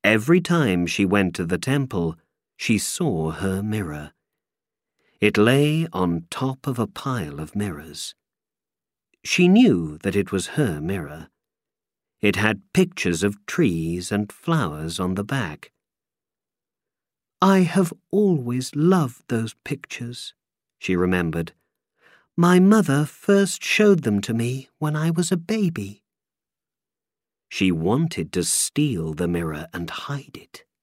Every time she went to the temple, she saw her mirror. It lay on top of a pile of mirrors. She knew that it was her mirror. It had pictures of trees and flowers on the back. "I have always loved those pictures," she remembered. "My mother first showed them to me when I was a baby." She wanted to steal the mirror and hide it.